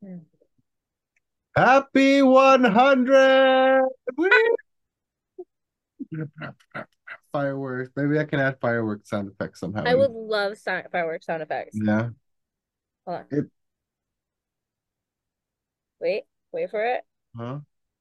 Happy 100! Woo! Fireworks. Maybe I can add fireworks sound effects somehow. I would love fireworks sound effects. Yeah. Hold on. It, Wait, wait for it. huh?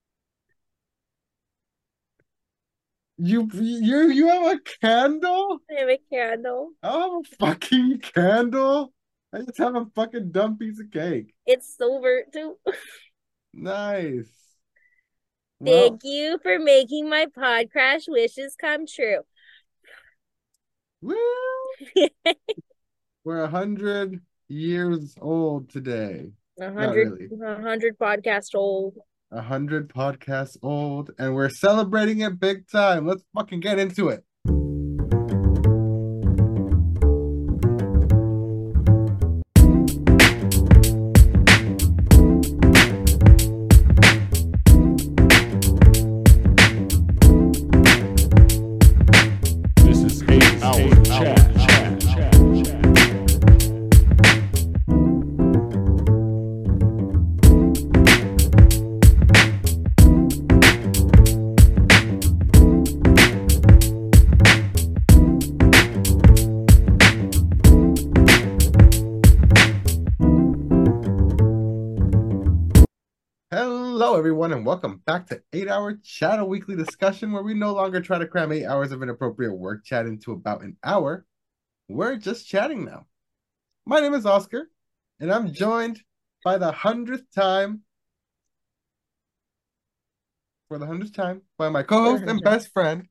You have a candle? I have a candle. I have a fucking candle. I just have a fucking dumb piece of cake. It's silver too. Nice. Well, Thank you for making my pod crash wishes come true. woo! We're 100 years old today. A Not hundred, really. 100 podcast old. 100 podcasts old, and we're celebrating it big time. Let's fucking get into it. This is 8 Hour Chat. Hello, everyone, and welcome back to 8 Hour Chat, a weekly discussion where we no longer try to cram 8 hours of inappropriate work chat into about an hour. We're just chatting now. My name is Oscar, and I'm joined by the 100th time, for the 100th time, by my For co-host the and 100. best friend.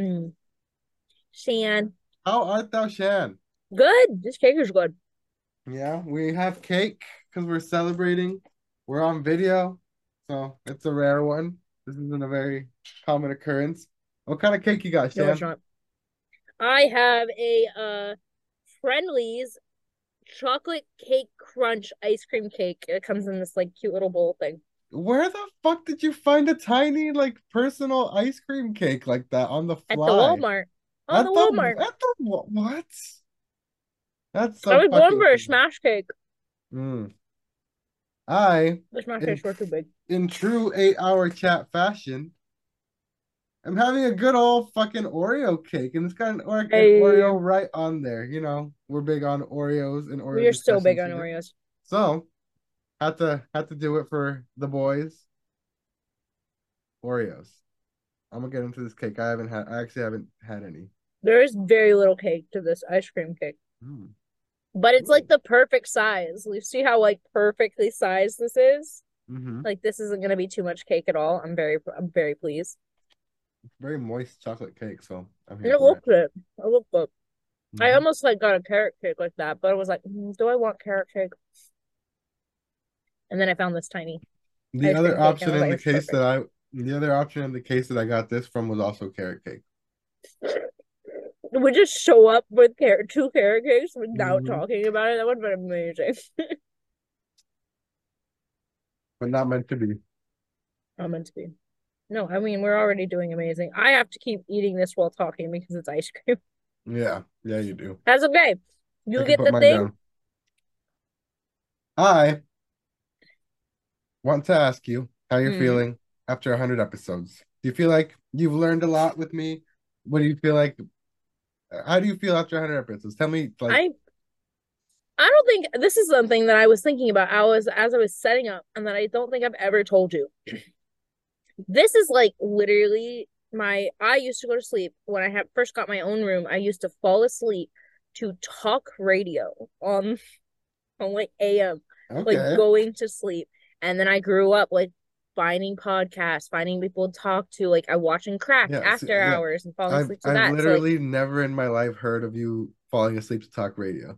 Shan. How art thou, Shan? Good. This cake is good. Yeah, we have cake because we're celebrating. We're on video, so it's a rare one. This isn't a very common occurrence. What kind of cake you got, No, it's Shan? not. I have a Friendly's chocolate cake crunch ice cream cake. It comes in this like cute little bowl thing. Where the fuck did you find a tiny, like, personal ice cream cake like that on the At the fly? Walmart. On the At the Walmart. what? That's I so was going fucking for a cool. smash cake. Mm. I, The smash in cakes were too big. in true 8 Hour Chat fashion, I'm having a good old fucking Oreo cake, and it's got an Hey, Oreo right on there. We're big on Oreos and we Oreo are so big discussions on here. Oreos. So had to do it for the boys. Oreos. I'm gonna get into this cake. I actually haven't had any. There is very little cake to this ice cream cake, Mm. but it's like Ooh. the perfect size. You see how like perfectly sized this is? Mm-hmm. Like this isn't gonna be too much cake at all. I'm very pleased. Very moist chocolate cake, so I'm And here it for it. looked good. It looked good. I Mm-hmm. almost like got a carrot cake like that, but I was like, do I want carrot cake? And then I found this tiny The ice other cream cake, and I option was in like, the it's case that perfect. I, the other option in the case that I got this from was also carrot cake. We just show up with two carrot cakes without Mm-hmm. talking about it. That would have been amazing. But not meant to be. Not meant to be. No, I mean we're already doing amazing. I have to keep eating this while talking because it's ice cream. Yeah, yeah, you do. That's okay. I You can get put the mine thing. down. I want to ask you how you're Hmm. feeling after 100 episodes. Do you feel like you've learned a lot with me? What do you feel like? How do you feel after 100 episodes? Tell me, like, I I don't think this is something that I was thinking about. I was as I was setting up, and that I don't think I've ever told you. This is like literally my. I used to go to sleep when I had first got my own room. I used to fall asleep to talk radio on like AM, like okay. going to sleep. And then I grew up like finding podcasts, finding people to talk to. Like I watching Cracked Yeah, after yeah. hours and falling I've asleep to I've that. So like, literally never in my life heard of you falling asleep to talk radio.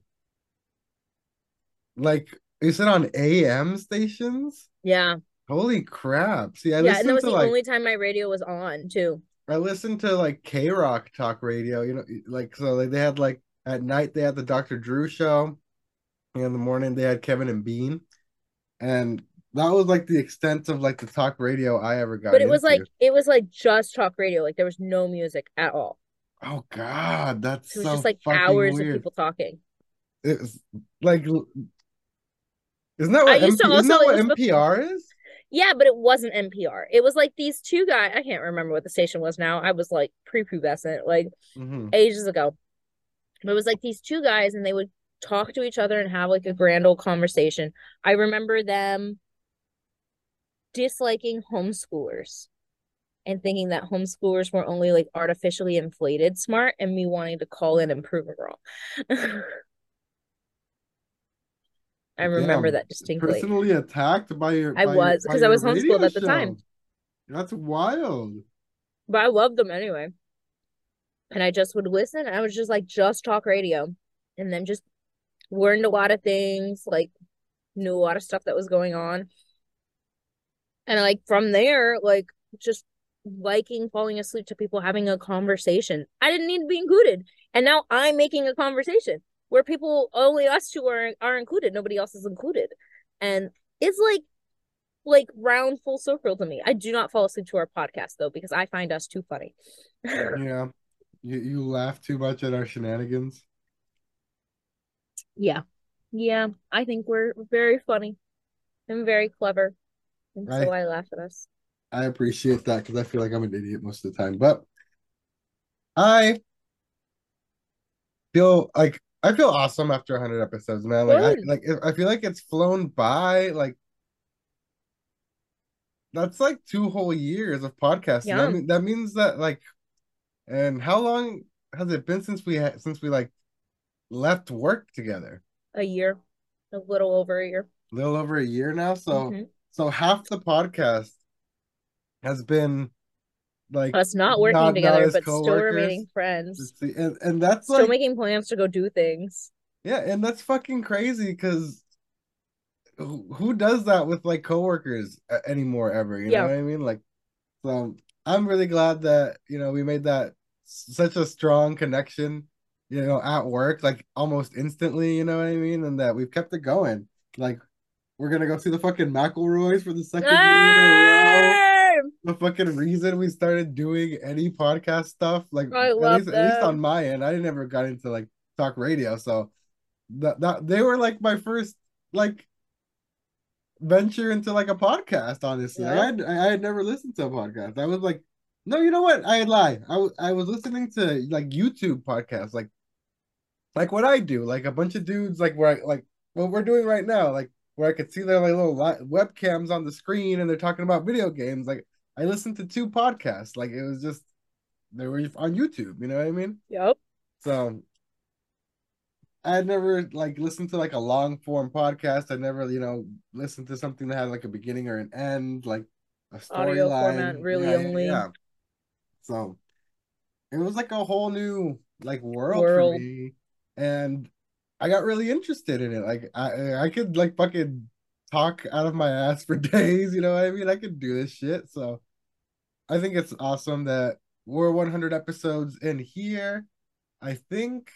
Like, is it on AM stations? yeah, Holy crap. See, yeah. And that was the only time my radio was on too. I listened to like K Rock talk radio, like so like they had like at night they had the Dr. Drew show, and in the morning they had Kevin and Bean. And that was like the extent of like the talk radio I ever But got it was like into. it was like just talk radio. Like there was no music at all. Oh God, that's So it was just so like fucking hours of weird. people talking. It's like I used to Isn't also that like what listen to NPR is? yeah, but it wasn't NPR. It was like these two guys. I can't remember what the station was now. I was like prepubescent, like Hmm. ages ago. But it was like these two guys, and they would talk to each other and have like a grand old conversation. I remember them disliking homeschoolers and thinking that homeschoolers were only like artificially inflated smart, and me wanting to call in and prove it wrong. I remember Damn, that distinctly. personally attacked by your I was by because I your was homeschooled radio at the time, show. That's wild. but I loved them anyway. And I just would listen. I was just like, just talk radio. And then just learned a lot of things, like knew a lot of stuff that was going on. And like from there, like just liking falling asleep to people having a conversation. I didn't need to be included. And now I'm making a conversation where people only us two are included. Nobody else is included. And it's like round full circle to me. I do not fall asleep to our podcast though, because I find us too funny. Yeah. You laugh too much at our shenanigans. Yeah. Yeah. I think we're very funny and very clever. And so I I laugh at us. I appreciate that because I feel like I'm an idiot most of the time. But I I feel awesome after 100 episodes, man. Good. I feel like it's flown by. Like that's like 2 whole years of podcasting. Yeah. That means that like, and how long has it been since we like left work together? A year. A little over a year. A little over a year now. Mm-hmm. So half the podcast has been like Us not working not together, as but still coworkers. remaining friends. And that's Still like making plans to go do things. yeah, and that's fucking crazy because who does that with like coworkers anymore ever? You know Yeah. what I mean? Like, so I'm really glad that we made that such a strong connection, at work, like almost instantly. You know what I mean? And that we've kept it going. Like, we're gonna go see the fucking McElroys for the second year in a row. Hey! The fucking reason we started doing any podcast stuff, like I at love least on them. my end, I never got into like talk radio, so that they were like my first like venture into like a podcast. Honestly, Yeah. I had never listened to a podcast. I was like, no, you know what? I lie. I was listening to like YouTube podcasts, like what I do, like a bunch of dudes, like where I like what we're doing right now, like where I could see their like little webcams on the screen and they're talking about video games. Like I listened to 2 podcasts. Like it was just they were on YouTube. You know what I mean? Yep. So I had never like listened to like a long form podcast. I never, listened to something that had like a beginning or an end, like a Audio format, storyline. really Yeah, yeah, only yeah. So it was like a whole new like world for world. me. And I got really interested in it. Like I could like fucking talk out of my ass for days, you know what I mean? I could do this shit. So I think it's awesome that we're 100 episodes in here. I think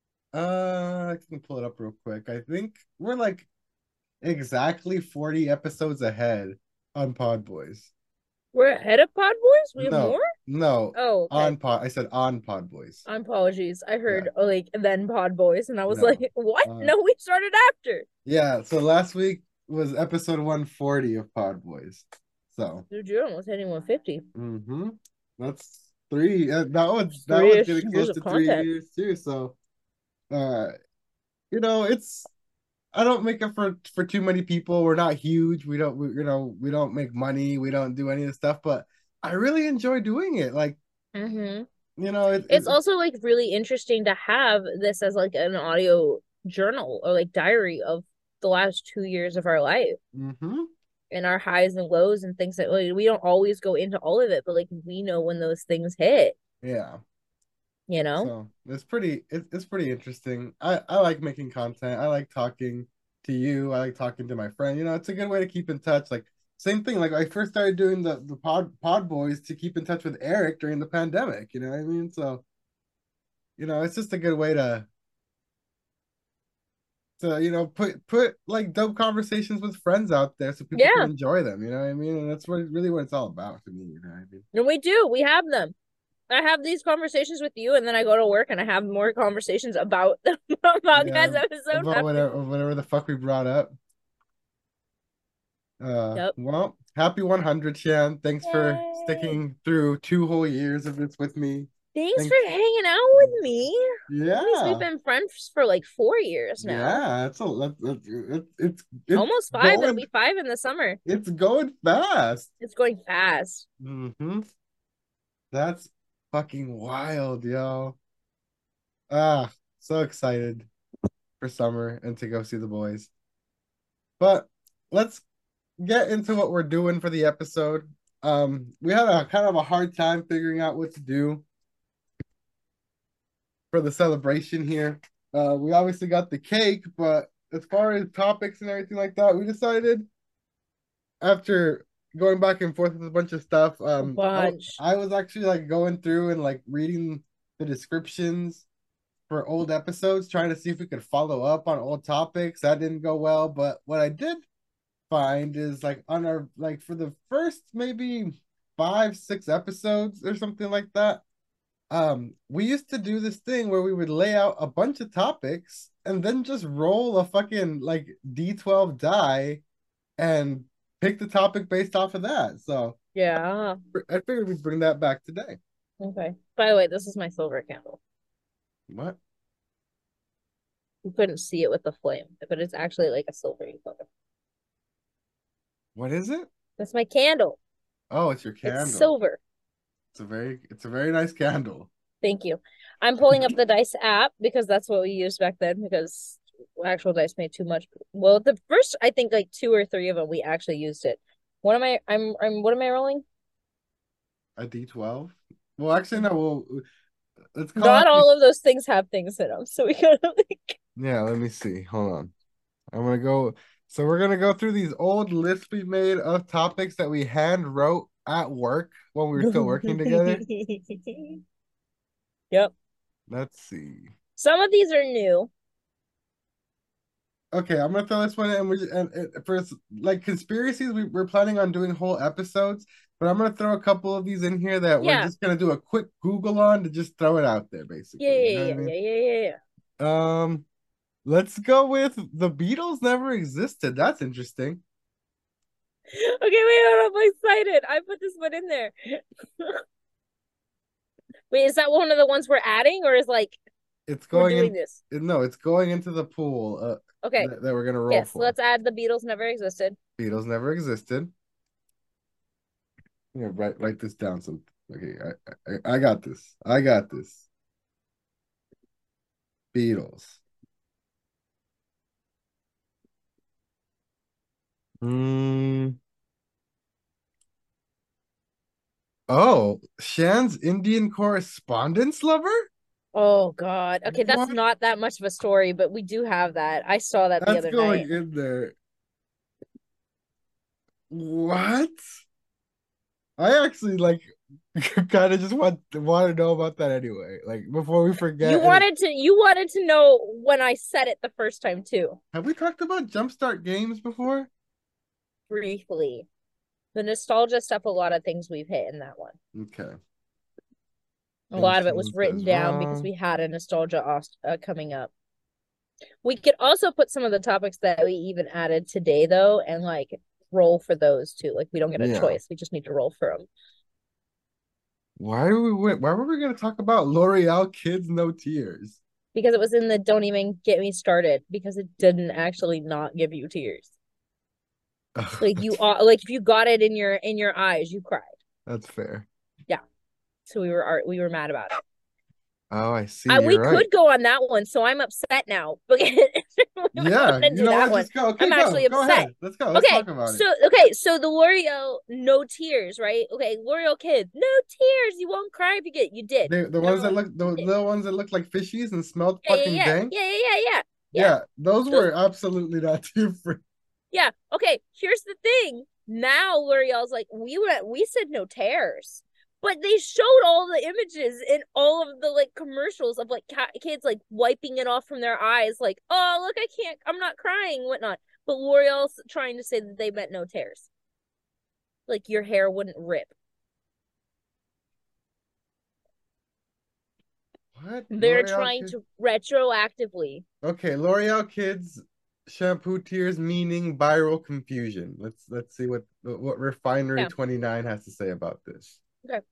I can pull it up real quick. I think we're like exactly 40 episodes ahead on Pod Boys. We're ahead of Pod Boys? We have No, more? no, Oh, okay. on Pod. I said on Pod Boys. Apologies. I Yeah, heard like then Pod Boys, and I was no. like, what? Uh, No, we started after. yeah, so last week was episode 140 of Pod Boys. So, Dude, you're almost hitting 150. that's three. That was Three-ish getting years close of to 3 content. years too. So, uh, it's I don't make it for too many people. We're not huge. We don't make money. We don't do any of the stuff, but I really enjoy doing it. Like, Mm-hmm. it It's also like really interesting to have this as like an audio journal or like diary of the last 2 years of our life mm-hmm. and our highs and lows and things that like, we don't always go into all of it, but like we know when those things hit, Yeah. you know? So it's pretty interesting. I like making content. I like talking to you. I like talking to my friend. It's a good way to keep in touch. Like same thing. Like I first started doing the pod boys to keep in touch with Eric during the pandemic. You know what I mean? So, it's just a good way to put like dope conversations with friends out there so people can Yeah. enjoy them. You know what I mean? And that's really what it's all about to me. You know what I mean? And we do. We have them. I have these conversations with you, and then I go to work and I have more conversations about the Yeah, podcast episode about after. whatever the fuck we brought up. Yep. Well, happy 100, Shan. Thanks for Yay. sticking through 2 whole years of this with me. Thanks for Thanks. hanging out with me. At least we've Yeah. been friends for like 4 years now. Yeah, it's Almost five. It'll going be 5 in the summer. it's going fast. It's going fast. That's fucking wild, yo. Ah, so excited for summer and to go see the boys. But let's get into what we're doing for the episode. We had a kind of a hard time figuring out what to do for the celebration here. We obviously got the cake, but as far as topics and everything like that, we decided after going back and forth with a bunch of stuff, A bunch. I was actually like going through and like reading the descriptions for old episodes, trying to see if we could follow up on old topics. That didn't go well, but what I did find is like on our like for the first maybe 5, 6 episodes or something like that. We used to do this thing where we would lay out a bunch of topics and then just roll a fucking like D12 die and pick the topic based off of that. So Yeah. I figured we'd bring that back today. Okay. By the way, this is my silver candle. What? You couldn't see it with the flame, but it's actually like a silvery color. What is it? That's my candle. Oh, it's your candle. It's silver. It's a very nice candle. Thank you. I'm pulling up the dice app because that's what we used back then because actual dice made too much. Well, the first I think like 2 or 3 of them we actually used it. What am I what am I rolling? A D12? Well, actually no, let's call Not it all of those things have things in them, so we gotta like Yeah, let me see. Hold on. I'm gonna go. So we're gonna go through these old lists we made of topics that we hand wrote at work when we were still working together. Yep. Let's see. Some of these are new. Okay, I'm gonna throw this one in. And for like conspiracies, we're planning on doing whole episodes, but I'm gonna throw a couple of these in here that we're Yeah. just gonna do a quick Google on to just throw it out there, basically. Yeah, You know yeah, what I mean? yeah. Let's go with the Beatles never existed. That's interesting. Okay, wait, hold on, I'm excited. I put this one in there. Wait, is that one of the ones we're adding, or is like It's we're going doing in. this? No, it's going into the pool. Okay. That we're gonna roll Yes, for. let's add the Beatles never existed. Beatles never existed. Yeah, write this down. So okay, I got this. I got this. Beatles. Oh, Shan's Indian correspondence lover? Oh God. Okay, that's What? not that much of a story, but we do have that. I saw that the That's other going night. in there. What? I actually like kind of just want to know about that anyway. Like before we forget. You wanted to know when I said it the first time too. Have we talked about Jumpstart Games before? Briefly. The nostalgia stuff, a lot of things we've hit in that one. Okay. A lot of it was written down because we had a nostalgia coming up. We could also put some of the topics that we even added today though, and like roll for those too. Like we don't get a choice. We just need to roll for them. Why were we going to talk about L'Oreal Kids No Tears? Because it was in the don't even get me started because it didn't actually not give you tears. Like you like if you got it in your eyes, you cried. That's fair. Yeah. So we were mad about it. Oh, I see. We right. could go on that one, so I'm upset now. Yeah, you know what? Just go. Okay, I'm actually upset. Go ahead. Let's go. Let's talk about it. So the L'Oreal no tears, right? Okay, L'Oreal Kids, no tears. You won't cry if you get. You did. The ones that look the little ones that look like fishies and smelled fucking dank. Yeah. Those were absolutely not tear free. Yeah. Okay. Here's the thing. Now L'Oreal's like we said no tears. But they showed all the images in all of the like commercials of like kids like wiping it off from their eyes, like, oh look, I'm not crying, whatnot. But L'Oreal's trying to say that they meant no tears, like your hair wouldn't rip. What? They're trying to retroactively. Okay, L'Oreal Kids shampoo tears meaning viral confusion. Let's see what Refinery Yeah. 29 has to say about this. Okay.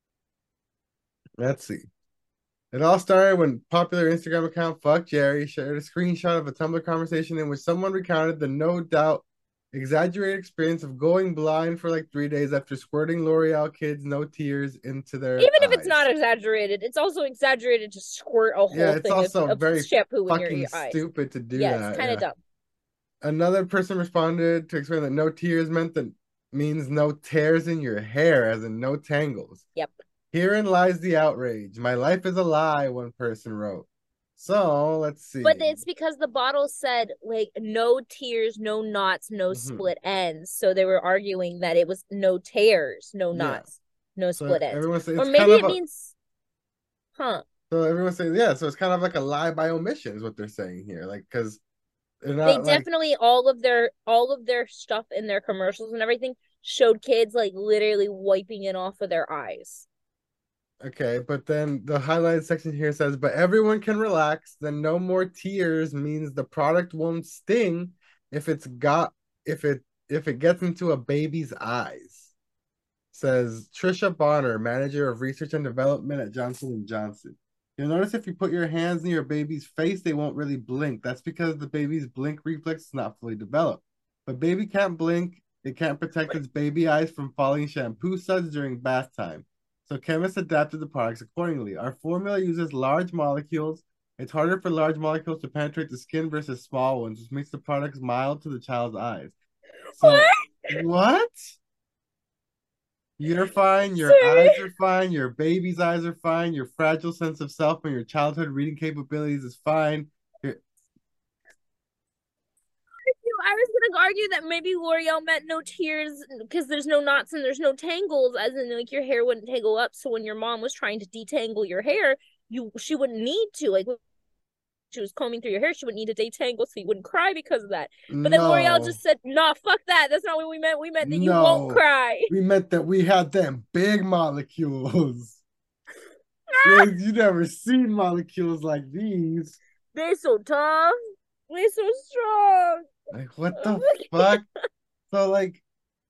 Let's see. It all started when popular Instagram account Fuck Jerry shared a screenshot of a Tumblr conversation in which someone recounted the no doubt exaggerated experience of going blind for like 3 days after squirting L'Oreal kids no tears into their Even if it's eyes. not exaggerated, it's also exaggerated to squirt a Yeah, whole it's thing also of very shampoo in fucking your eyes. stupid to do Yeah, that. it's kind of dumb. Another person responded to explain that no tears means no tears in your hair, as in no tangles. Yep. Herein lies the outrage. My life is a lie, one person wrote. So let's see. But it's because the bottle said like no tears, no knots, no split ends. So they were arguing that it was no tears, no knots, no split ends. Everyone says or maybe it means, huh? So everyone says, yeah. So it's kind of like a lie by omission, is what they're saying here. Like, because they definitely all of their stuff in their commercials and everything showed kids like literally wiping it off of their eyes. Okay, but then the highlighted section here says, but everyone can relax. Then no more tears means the product won't sting if it gets into a baby's eyes. Says Trisha Bonner, manager of research and development at Johnson & Johnson. You'll notice if you put your hands in your baby's face, they won't really blink. That's because the baby's blink reflex is not fully developed. But baby can't blink. It can't protect its baby eyes from falling shampoo suds during bath time. So chemists adapted the products accordingly. Our formula uses large molecules. It's harder for large molecules to penetrate the skin versus small ones, which makes the products mild to the child's eyes. So what? You're fine, your eyes are fine, your baby's eyes are fine, your fragile sense of self and your childhood reading capabilities is fine. I was gonna argue that maybe L'Oreal meant no tears because there's no knots and there's no tangles, as in like your hair wouldn't tangle up. So when your mom was trying to detangle your hair, she wouldn't need to. Like when she was combing through your hair, she wouldn't need to detangle, so you wouldn't cry because of that. But then L'Oreal just said, "Nah, fuck that. That's not what we meant. We meant that you won't cry. We meant that we had them big molecules." You never seen molecules like these. They're so tough. They're so strong. Like, what the fuck? So, like,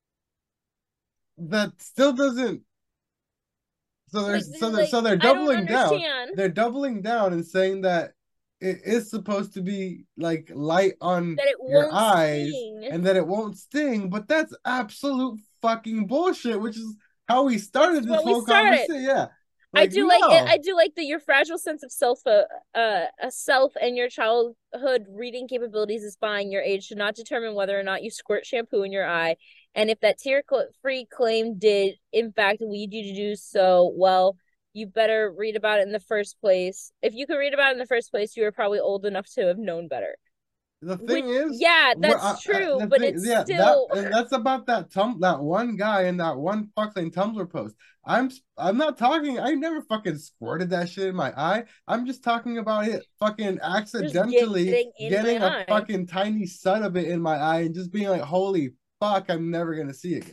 that still doesn't. So they're doubling down. They're doubling down and saying that it is supposed to be like light on your eyes and that it won't sting, but that's absolute fucking bullshit, which is how we started this whole conversation. Yeah. Like, I do like it. I do like that your fragile sense of self, a self and your childhood reading capabilities is fine. Your age should not determine whether or not you squirt shampoo in your eye. And if that tear-free claim did, in fact, lead you to do so, well, you better read about it in the first place. If you could read about it in the first place, you were probably old enough to have known better. The thing is, yeah, that's true, but it's still and that's about that one guy in that one fucking Tumblr post. I'm not talking. I never fucking squirted that shit in my eye. I'm just talking about it fucking accidentally getting a fucking tiny sud of it in my eye and just being like, holy fuck, I'm never gonna see it again.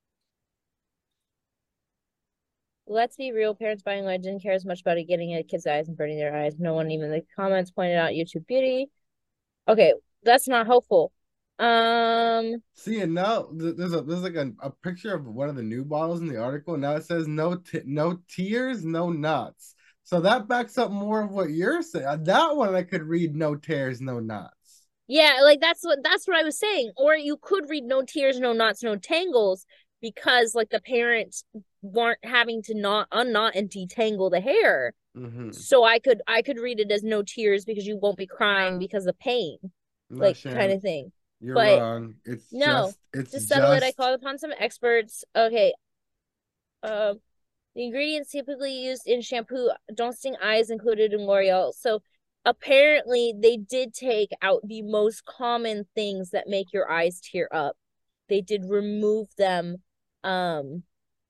Let's be real, parents buying light didn't care as much about it getting in kids' eyes and burning their eyes. No one even in the comments pointed out YouTube beauty. Okay, that's not helpful. See, and now there's like a picture of one of the new bottles in the article, and now it says no tears, no knots. So that backs up more of what you're saying. That one I could read no tears, no knots. Yeah, like that's what I was saying. Or you could read no tears, no knots, no tangles, because like the parents weren't having to unknot and detangle the hair. So I could read it as no tears because you won't be crying because of pain, like kind of thing. You're wrong. It's to settle it, I called upon some experts. Okay. The ingredients typically used in shampoo don't sting eyes included in L'Oreal. So apparently they did take out the most common things that make your eyes tear up. They did remove them. No.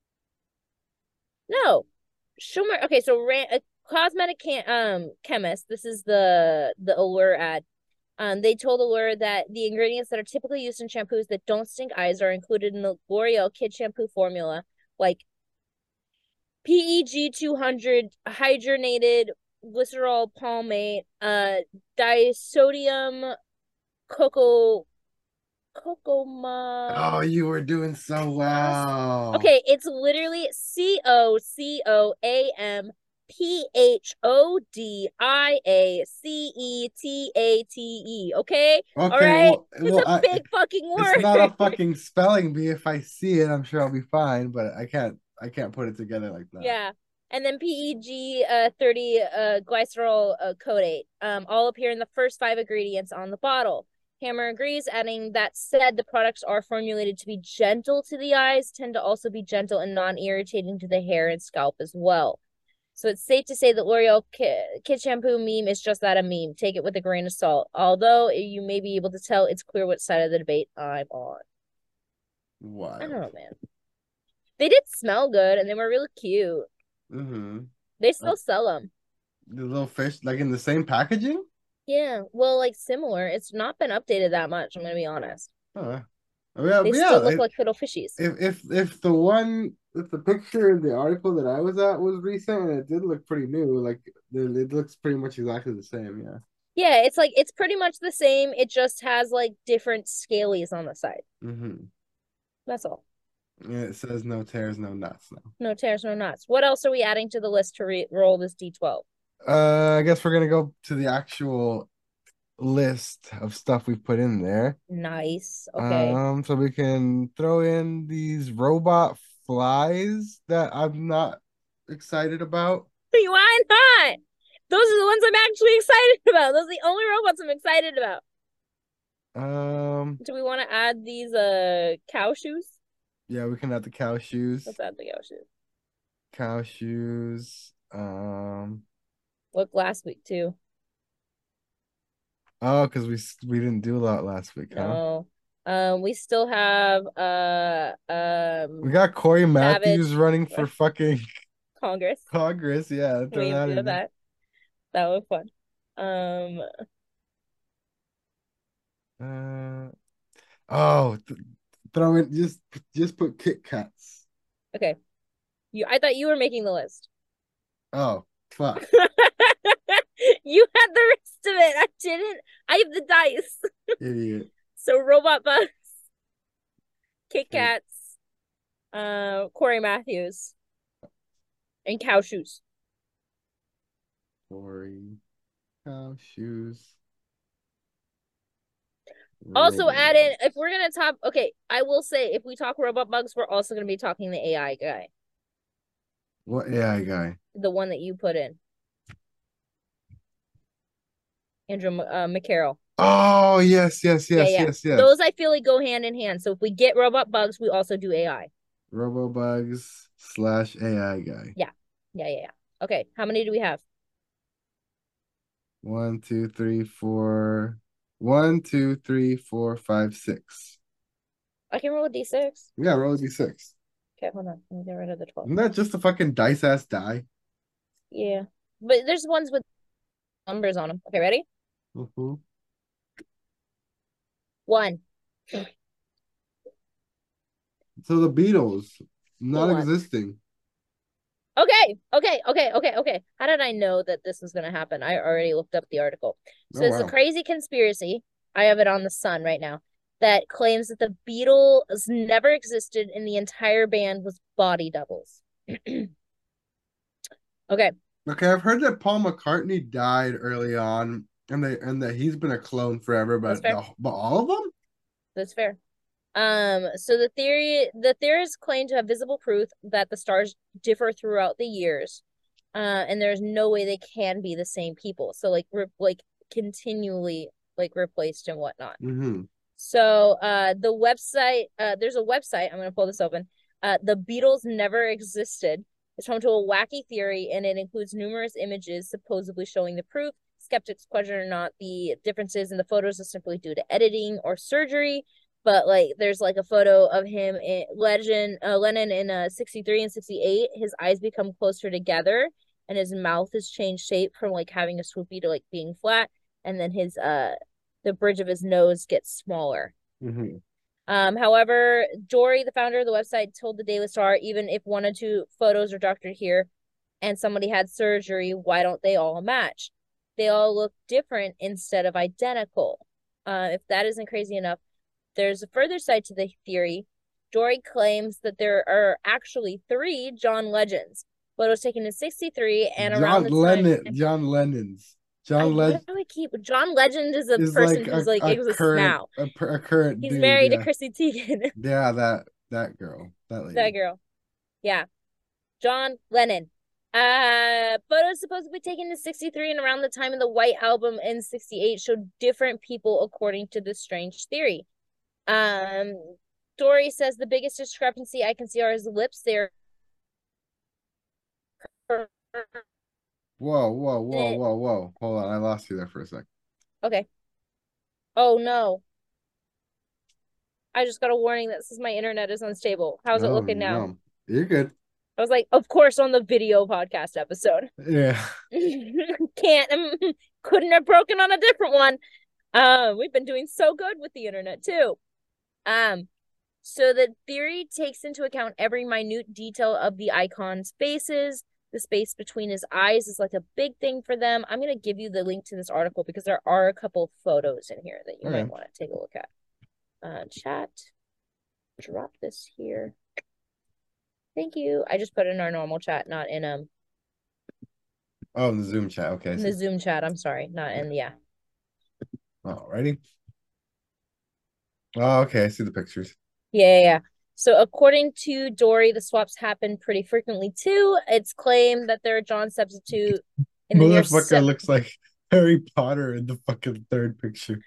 Schumer. Okay, so a cosmetic chemist. This is the Allure ad. They told Allure that the ingredients that are typically used in shampoos that don't sting eyes are included in the L'Oreal kid shampoo formula, like PEG 200 hydrogenated glycerol palmate, disodium Cocoma. Oh, you were doing so well. Okay, it's literally COCOAMPHODIACETATE. Okay? All Okay, right? well, It's a I big fucking it's not word. a fucking spelling bee. If I see it, I'm sure I'll be fine, but I can't put it together like that. Yeah. And then PEG 30 glycerol coatate all appear in the first 5 ingredients on the bottle. Hammer agrees, adding that said, the products are formulated to be gentle to the eyes, tend to also be gentle and non-irritating to the hair and scalp as well. So it's safe to say that L'Oreal Kid Shampoo meme is just that, a meme. Take it with a grain of salt. Although you may be able to tell, it's clear what side of the debate I'm on. I don't Wild. know, man. They did smell good and they were really cute. Mm-hmm. They Uh, still sell them. the little fish, like in the same packaging? Yeah, well, like similar. It's not been updated that much, I'm gonna be honest. Oh, yeah, They but still yeah. look like little fishies. If the picture in the article that I was at was recent and it did look pretty new, like it looks pretty much exactly the same. Yeah. Yeah, it's like it's pretty much the same. It just has like different scalies on the side. Mm-hmm. That's all. Yeah, it says no tears, no nuts now. No tears, no knots. What else are we adding to the list to roll this D12? I guess we're gonna go to the actual list of stuff we put in there. Nice. Okay. So we can throw in these robot flies that I'm not excited about. Why not? Those are the ones I'm actually excited about. Those are the only robots I'm excited about. Um, Do we want to add these cow shoes? yeah, we can add the cow shoes. Let's add the cow shoes. Cow shoes. Look, last week too. Oh, because we didn't do a lot last week, huh? No. We still have We got Corey Matthews Savage running for fucking Congress. Congress. Yeah, throw We that do in there. that. That was fun. Um, Uh, oh, throw in just put Kit Kats. okay. I thought you were making the list. Oh, fuck. You had the rest of it. I didn't. I have the dice. Idiot. So robot bugs, Kit Okay. Kats, Corey Matthews, and cow shoes. Corey. Cow shoes. Also Robo add in, if bugs. we're gonna talk, okay, I will say if we talk robot bugs, we're also gonna be talking the AI guy, What AI guy? the one that you put in, Andrew McCarroll. Oh, yes, yes, Yeah, yes, yeah. yes, yes. Those I feel like go hand in hand. So if we get robot bugs, we also do AI. Robobugs slash AI guy. Yeah. Yeah, yeah, yeah. Okay, how many do we have? 1, 2, 3, 4. 1, 2, 3, 4, 5, 6. I can roll a d6. Yeah, roll a d6. Okay, hold on. Let me get rid of the 12. Isn't that just a fucking dice ass die? Yeah. But there's ones with numbers on them. Okay, ready? Mm-hmm. 1. So the Beatles, Cool not one. existing. Okay, okay, okay, okay, okay. How did I know that this was going to happen? I already looked up the article. So Oh it's a wow. crazy conspiracy. I have it on the Sun right now that claims that the Beatles never existed and the entire band was body doubles. Okay, Okay, I've heard that Paul McCartney died early on, and that he's been a clone forever, that's but fair. but all of them? That's fair. So the theorists claim to have visible proof that the stars differ throughout the years. And there's no way they can be the same people. So like continually like replaced and whatnot. Mm-hmm. So the website, there's a website, I'm gonna pull this open. The Beatles never existed. It's home to a wacky theory, and it includes numerous images supposedly showing the proof. Skeptics question or not the differences in the photos are simply due to editing or surgery. But like, there's like a photo of him in Lennon in 63 and 68. His eyes become closer together, and his mouth has changed shape from like having a swoopy to like being flat. And then his the bridge of his nose gets smaller. Mm-hmm. However, Dory, the founder of the website, told the Daily Star even if one or two photos are doctored here and somebody had surgery, why don't they all match? They all look different instead of identical. If that isn't crazy enough, there's a further side to the theory. Dory claims that there are actually 3 John Legends. Photos taken in 63 and around the time. John Lennon's. What do I keep? John Legend is a Is person like who's like a exists current now. a current He's dude. married to Yeah. Chrissy Teigen. Yeah, that girl. That lady. That girl. Yeah. John Lennon. Photos supposedly taken in 63 and around the time of the White Album in 68 showed different people according to the strange theory. Dory says the biggest discrepancy I can see are his lips. They're Whoa. Hold on, I lost you there for a sec. okay. Oh no. I just got a warning that says my internet is unstable. How's it looking now? No. You're good. I was like, of course, on the video podcast episode. Yeah. Couldn't have broken on a different one. We've been doing so good with the internet too. So the theory takes into account every minute detail of the icon's faces. The space between his eyes is like a big thing for them. I'm going to give you the link to this article because there are a couple photos in here that you might want to take a look at. Chat, drop this here. Thank you. I just put it in our normal chat, not in Oh, the Zoom chat. Okay. In the Zoom chat. I'm sorry, not in Alrighty. Oh, okay. I see the pictures. Yeah. So according to Dory, the swaps happen pretty frequently too. It's claimed that there are John substitute in the motherfucker looks like Harry Potter in the fucking third picture.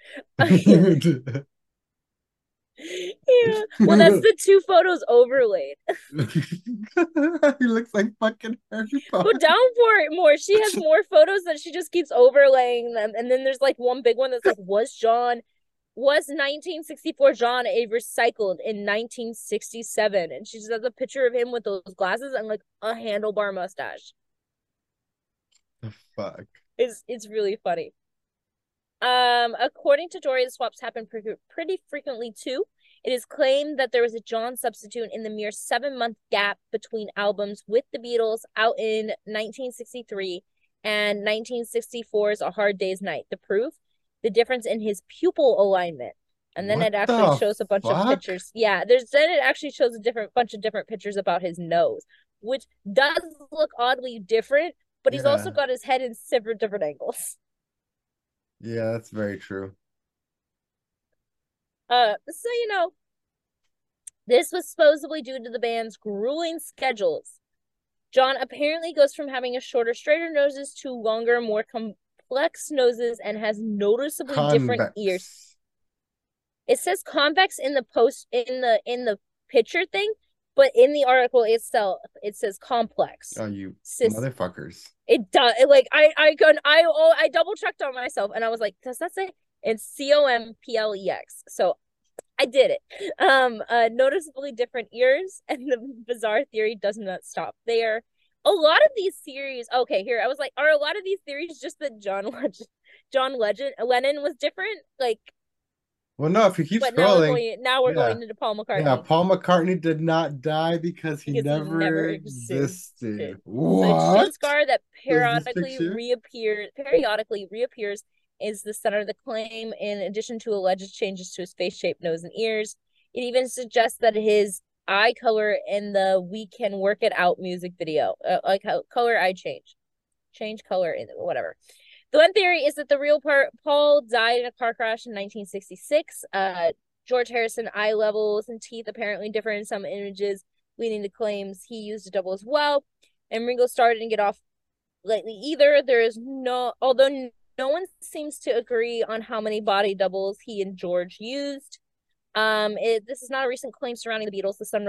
Yeah. Well, that's the 2 photos overlaid. He looks like fucking Harry Potter. Go down for it more. She has more photos that she just keeps overlaying them. And then there's like one big one that's like, was 1964 John a recycled in 1967? And she just has a picture of him with those glasses and like a handlebar mustache. The fuck? It's really funny. According to Dory, the swaps happen pretty frequently too. It is claimed that there was a John substitute in the mere 7-month gap between albums with the Beatles out in 1963 and 1964's A Hard Day's Night. The proof? The difference in his pupil alignment. And then it actually shows a bunch of pictures. Yeah, then it actually shows a bunch of different pictures about his nose, which does look oddly different, but he's also got his head in several different angles. Yeah, that's very true. So this was supposedly due to the band's grueling schedules. John apparently goes from having a shorter, straighter noses to longer, more complex noses and has noticeably different ears. It says convex in the picture thing, but in the article itself, it says complex. Oh, you motherfuckers! It does. I double checked on myself, and I was like, does that say? It's complex. So I did it. Noticeably different ears, and the bizarre theory does not stop there. A lot of these theories. Okay, here I was like, are a lot of these theories just that Lennon was different? Like. Well, no, if you keep scrolling. Now we're going into Paul McCartney. Yeah, Paul McCartney did not die because he never existed. What? The chin scar that periodically reappears is the center of the claim, in addition to alleged changes to his face shape, nose, and ears. It even suggests that his eye color in the "We Can Work It Out" music video, like how color eye change color in whatever. The one theory is that the real Paul died in a car crash in 1966. George Harrison eye levels and teeth apparently differ in some images, leading to claims he used a double as well. And Ringo Starr didn't get off lightly either. Although no one seems to agree on how many body doubles he and George used. This is not a recent claim surrounding the Beatles. The Sun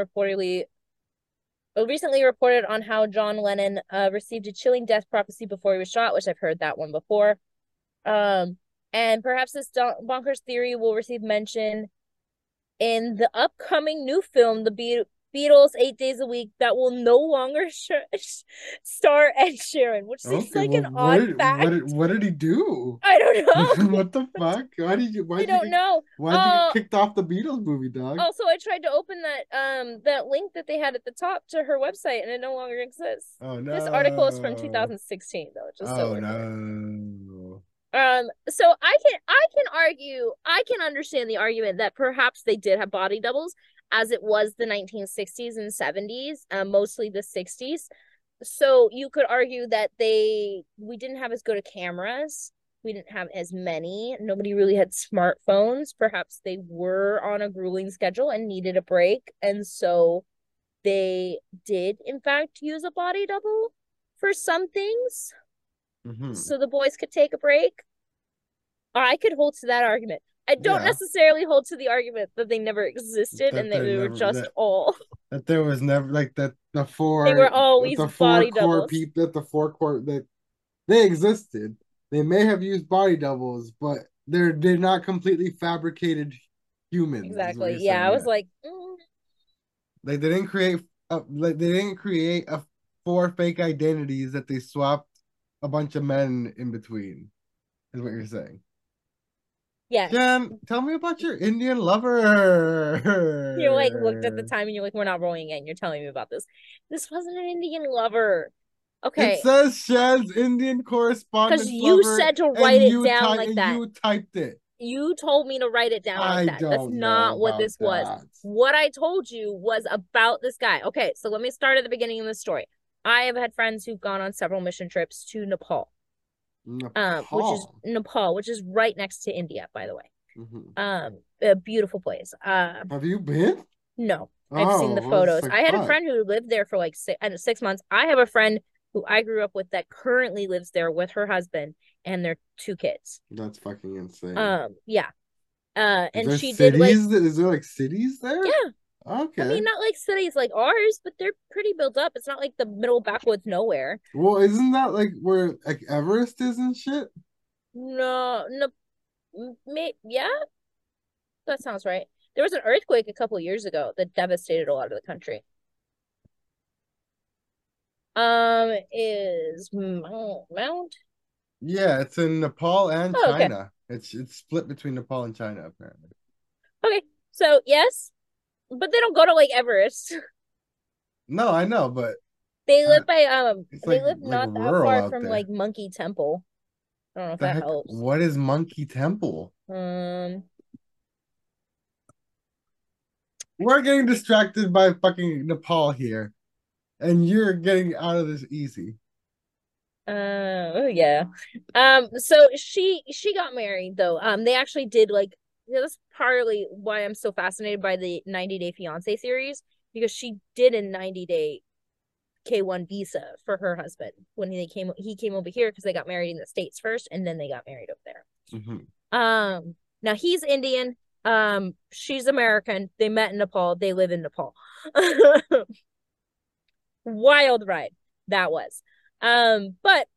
recently reported on how John Lennon received a chilling death prophecy before he was shot, which I've heard that one before. And perhaps this bonkers theory will receive mention in the upcoming new film, The Beatles 8 Days a Week, that will no longer star Ed Sheeran, which seems an odd fact. What did he do? I don't know. What the fuck? Why did you get kicked off the Beatles movie, dog? Also, I tried to open that link that they had at the top to her website, and it no longer exists. Oh no! This article is from 2016, though. No! So I can understand the argument that perhaps they did have body doubles, as it was the 1960s and 70s, mostly the 60s. So you could argue that we didn't have as good of cameras. We didn't have as many. Nobody really had smartphones. Perhaps they were on a grueling schedule and needed a break. And so they did, in fact, use a body double for some things so the boys could take a break. I could hold to that argument. I don't necessarily hold to the argument that they never existed and they were just all that there was never like that they were always body core doubles. people that that they existed. They may have used body doubles, but they're not completely fabricated humans. Exactly. Yeah, I was like, like they didn't create four fake identities that they swapped a bunch of men in between. Is what you're saying. Yeah. Jen, tell me about your Indian lover. You like looked at the time and you're like, we're not rolling it. And you're telling me about this. This wasn't an Indian lover. Okay. It says Shan's Indian correspondent. Because you said to write it down like that. You typed it. You told me to write it down like that. That's not what this was. What I told you was about this guy. Okay, so let me start at the beginning of the story. I have had friends who've gone on several mission trips to Nepal. Which is right next to India, by the way. A beautiful place. Have you been? No, I've seen the photos. I had a friend who lived there for like 6 months. I have a friend who I grew up with that currently lives there with her husband and their 2 kids. That's fucking insane. Yeah. And she did like. Is there like cities there? Yeah. Okay. I mean, not like cities like ours, but they're pretty built up. It's not like the middle backwoods nowhere. Well, isn't that like where like Everest is and shit? No, yeah, that sounds right. There was an earthquake a couple years ago that devastated a lot of the country. Is Mount? Yeah, it's in Nepal and China. Okay. It's split between Nepal and China, apparently. Okay, so yes. But they don't go to like Everest. No, I know, but they live by they live not that far from like Monkey Temple. I don't know if that helps. What is Monkey Temple? We're getting distracted by fucking Nepal here, and you're getting out of this easy. Oh yeah. So she got married though. They actually did like. Yeah, that's partly why I'm so fascinated by the 90 Day Fiancé series, because she did a 90-day K1 visa for her husband when he came over here because they got married in the States first and then they got married over there. Now he's Indian, she's American. They met in Nepal. They live in Nepal. Wild ride that was. But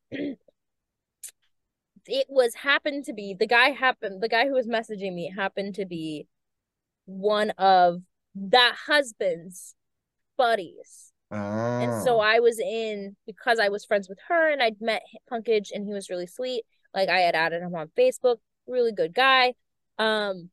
it happened to be the guy who was messaging me happened to be one of that husband's buddies. And so I was because I was friends with her and I'd met Punkage and he was really sweet. Like I had added him on Facebook, really good guy. And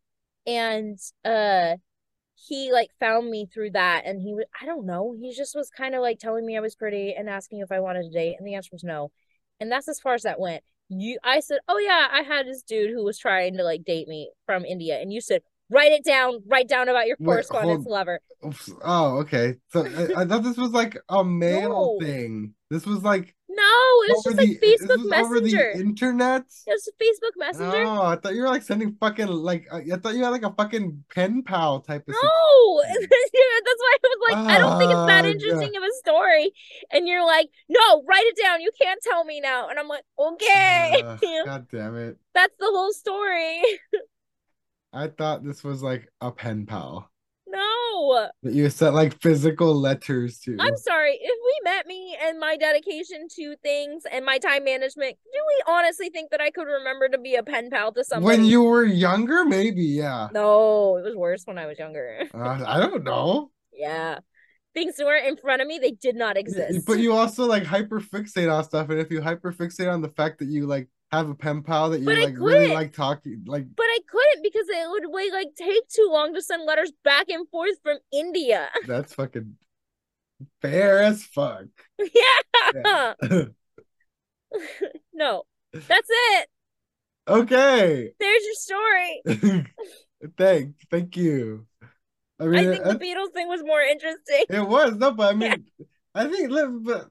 he like found me through that and I don't know, he just was kind of like telling me I was pretty and asking if I wanted to date, and the answer was no. And that's as far as that went. I said, oh yeah, I had this dude who was trying to like date me from India, and you said, write down about your correspondence lover. Oh, okay. So I thought this was like a mail thing. This was like no, it was just like Facebook Messenger. Over the internet. It was Facebook Messenger. Oh, I thought you were like sending fucking like I thought you had like a fucking pen pal type of. No, that's why I was like, I don't think it's that interesting of a story. And you're like, no, write it down. You can't tell me now. And I'm like, okay. God damn it. That's the whole story. I thought this was like a pen pal. No. That you sent like physical letters to. I'm sorry. If we met me and my dedication to things and my time management, do we honestly think that I could remember to be a pen pal to somebody? When you were younger, maybe, yeah. No, it was worse when I was younger. I don't know. Yeah. Things weren't in front of me, they did not exist. But you also like hyperfixate on stuff, and if you hyperfixate on the fact that you like have a pen pal that you like really like talking like. But I couldn't because it would like take too long to send letters back and forth from India. That's fucking fair as fuck. Yeah. No, that's it. Okay. There's your story. Thank you. I I mean, think the Beatles thing was more interesting. it was no, but I mean, I think, but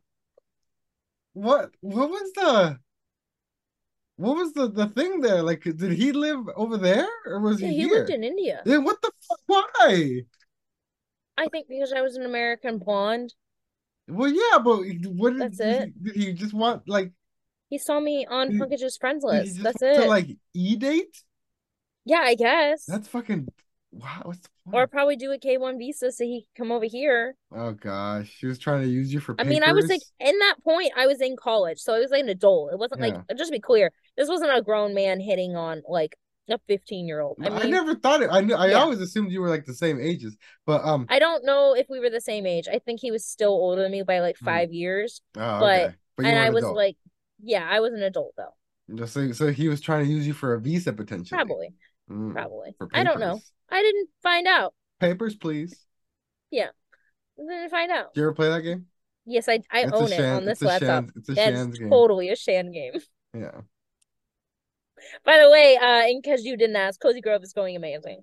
what was the thing there? Like, did he live over there or was Yeah, he he lived here? in India. Then what the fuck? Why? I think because I was an American blonde. Well, yeah, but what That's it. did he just want? Like, He saw me on did, Punkach's friends did he list. just That's want to it. like e-date? Yeah, I guess. That's fucking wow. What's the Or point? probably do a K1 visa so he can come over here. Oh gosh, she was trying to use you for I mean, I was like, papers. in that point, I was in college, so I was like an adult. It wasn't like, Yeah. just to be clear, this wasn't a grown man hitting on like a 15-year-old. I I mean, never thought it. I knew. I yeah. always assumed you were like the same ages, but I don't know if we were the same age. I think he was still older than me by like hmm. 5 years. Oh, But, okay. But you and were I an was adult. like, yeah, I was an adult though. Just so he was trying to use you for a visa potentially. Probably. Mm, Probably. for I don't know. papers. I didn't find out. Papers, please. Yeah. I didn't find out. Do you ever play that game? Yes, I It's a own it on shan. this laptop. It's a That's Shan's game. totally a Shan game. Yeah. By the way, in case you didn't ask, Cozy Grove is going amazing.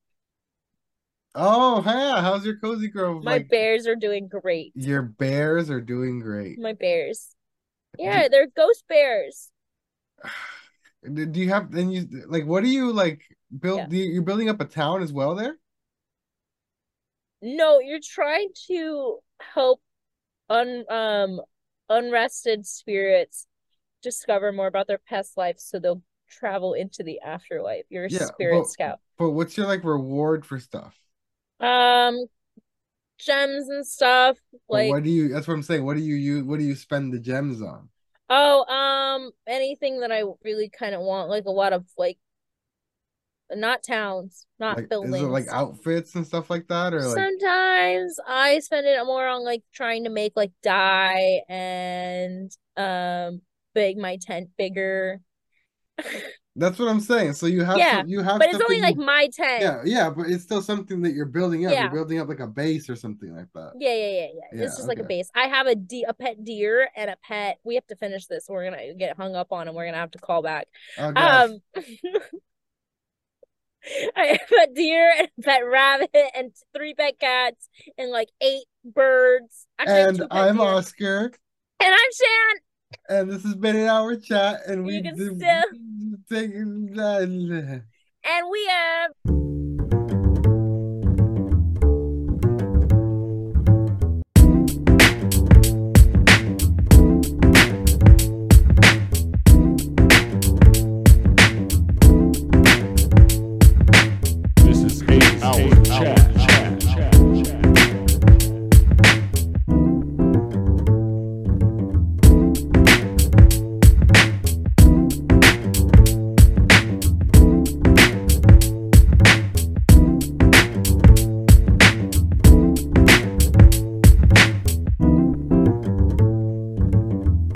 Oh, yeah. How's your Cozy Grove? My Like bears are doing great. your bears are doing great. My bears. Do, Yeah, they're ghost bears. do you have then you like what do you like Yeah. build? You're building up a town as well there? No, you're trying to help unrested spirits discover more about their past life so they'll travel into the afterlife. You're a Yeah, spirit scout. but what's your like reward for stuff? Um, gems and stuff. But Like, what do you? That's what I'm saying. What do you use? What do you spend the gems on? oh, anything that I really kind of want, like a lot of like not towns, not Like, is it like buildings. outfits and stuff like that, or like? Sometimes I spend it more on like trying to make like dye and big my tent bigger. That's what I'm saying. So Yeah, you have but it's stuff that only like you. my tent. Yeah, but it's still something that you're building up. You're Yeah. building up like a base or something like that. Yeah. Yeah. It's just like a Okay. base. I have a pet deer and a pet. We have to finish this. We're gonna get hung up on and we're gonna have to call back. Oh gosh. Um I have a deer and a pet rabbit and 3 pet cats and like 8 birds. Actually, I have And 2 pet I'm deer. Oscar, And I'm Shan. and this has been an hour chat, and You we can do still take. and we have